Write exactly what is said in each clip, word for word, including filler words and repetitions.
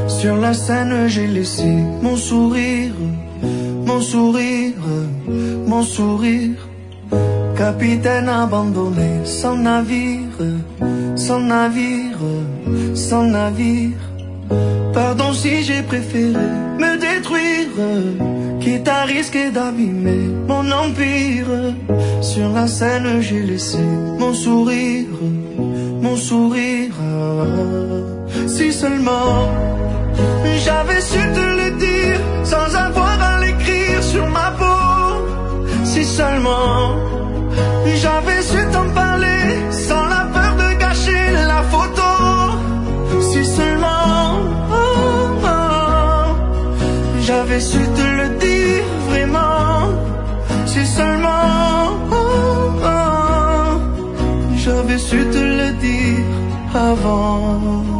Sur la scène j'ai laissé mon sourire, mon sourire, mon sourire. Capitaine abandonné, sans navire, sans navire, sans navire. Pardon si j'ai préféré me détruire, quitte à risquer d'abîmer mon empire. Sur la scène j'ai laissé mon sourire, mon sourire. Si seulement j'avais su te le dire sans avoir à l'écrire sur ma peau. Si seulement j'avais su t'en parler sans la peur de gâcher la photo. Si seulement oh, oh, j'avais su te le dire vraiment. Si seulement oh, oh, j'avais su te le dire avant.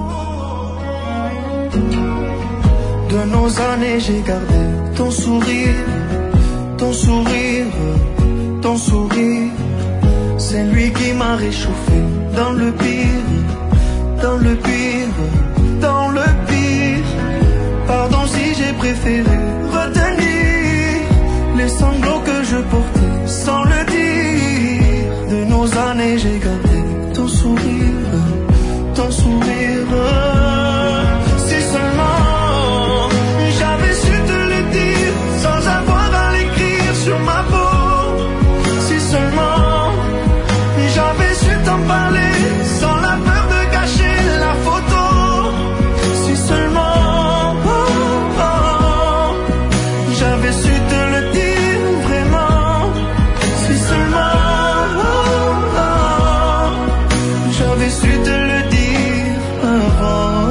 De nos années j'ai gardé ton sourire, ton sourire, ton sourire. C'est lui qui m'a réchauffé dans le pire, dans le pire, dans le pire. Pardon si j'ai préféré retenir les sanglots que je portais sans le dire. De nos années j'ai gardé ton sourire, ton sourire. Si seulement j'avais su te le dire sans avoir à l'écrire sur ma peau. Si seulement j'avais su t'en parler sans la peur de gâcher la photo. Si seulement oh, oh, j'avais su te le dire vraiment. Si seulement oh, oh, j'avais su te le dire avant.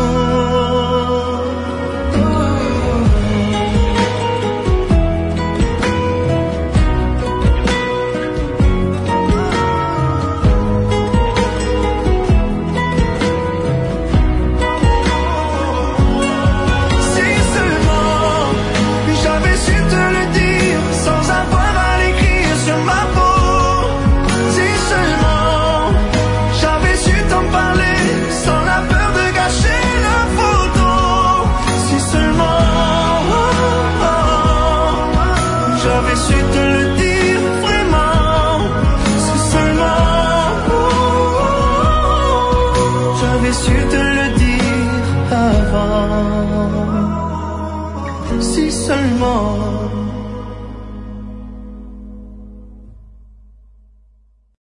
J'avais su te le dire vraiment. Si seulement oh, oh, j'avais su te le dire avant. Si seulement